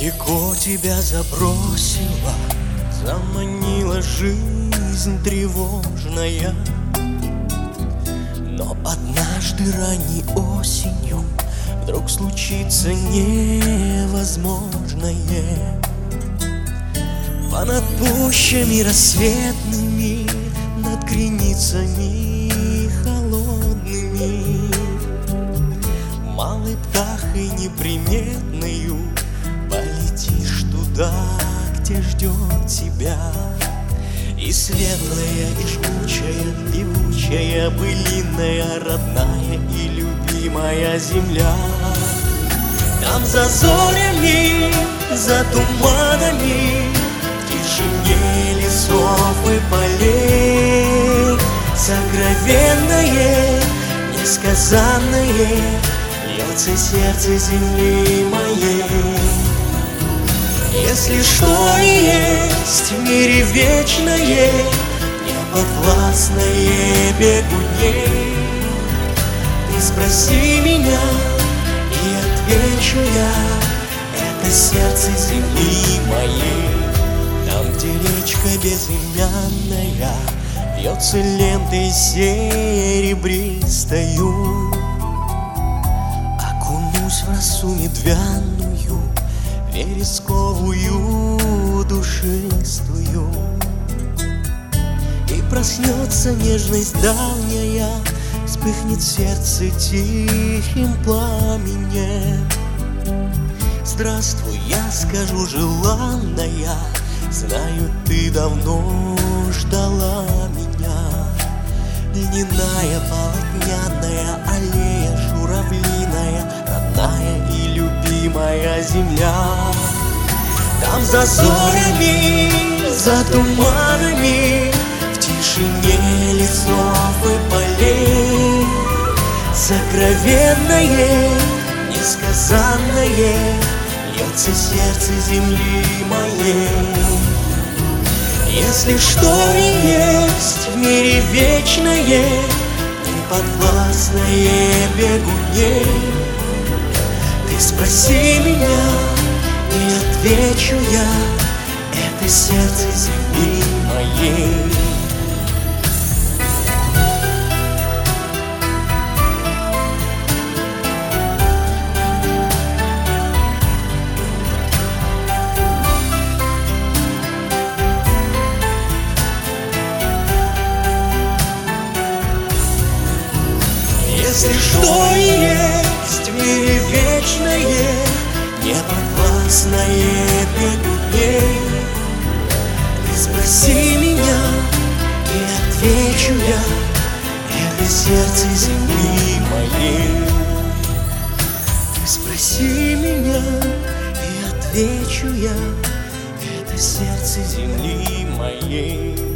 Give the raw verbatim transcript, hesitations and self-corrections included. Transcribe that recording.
Далеко тебя забросила, заманила жизнь тревожная. Но однажды ранней осенью вдруг случится невозможное. Понад пущами рассветными, над границами холодными, малой птахой неприметною полетишь туда, где ждет тебя. И светлая, и жгучая, певучая, былинная, родная и любимая земля. Там за зорями, за туманами, в тишине лесов и полей, сокровенное, несказанное льется сердце земли моей. Если что и есть в мире вечное, неподвластное бегу дней, ты спроси меня, и отвечу я: это сердце земли моей. Там, где речка безымянная вьется лентой серебристою, окунусь в росу медвяную, вересковую, душистую, и проснется нежность давняя, вспыхнет сердце тихим пламенем. Здравствуй, я скажу, желанная, знаю, ты давно ждала меня. Льняная, полотняная, аллея журавлиная, родная и любимая земля. Там за зорями, за туманами, в тишине лесов и полей, сокровенное, несказанное льется сердце земли моей. Если что и есть в мире вечное, неподвластное бегу дней, ты спроси меня, и отвечу я: это сердце земли моей. Если что и есть в мире вечное, неподвластное бегу дней, ты спроси меня, и отвечу я: это сердце земли моей. Ты спроси меня, и отвечу я: это сердце земли моей.